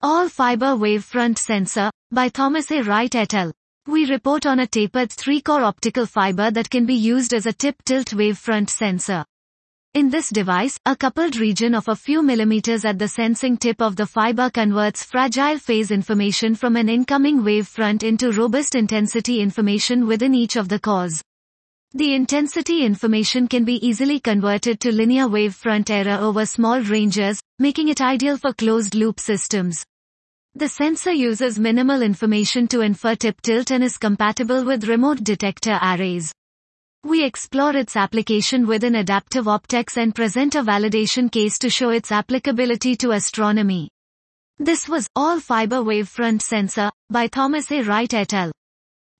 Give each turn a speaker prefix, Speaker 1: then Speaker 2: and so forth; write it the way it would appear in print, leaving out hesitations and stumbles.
Speaker 1: All-fiber wavefront sensor, by Thomas A. Wright et al. We report on a tapered 3-core optical fiber that can be used as a tip-tilt wavefront sensor. In this device, a coupled region of a few millimeters at the sensing tip of the fiber converts fragile phase information from an incoming wavefront into robust intensity information within each of the cores. The intensity information can be easily converted to linear wavefront error over small ranges, making it ideal for closed-loop systems. The sensor uses minimal information to infer tip tilt and is compatible with remote detector arrays. We explore its application within adaptive optics and present a validation case to show its applicability to astronomy. This was All-Fiber Wavefront Sensor, by Thomas A. Wright et al.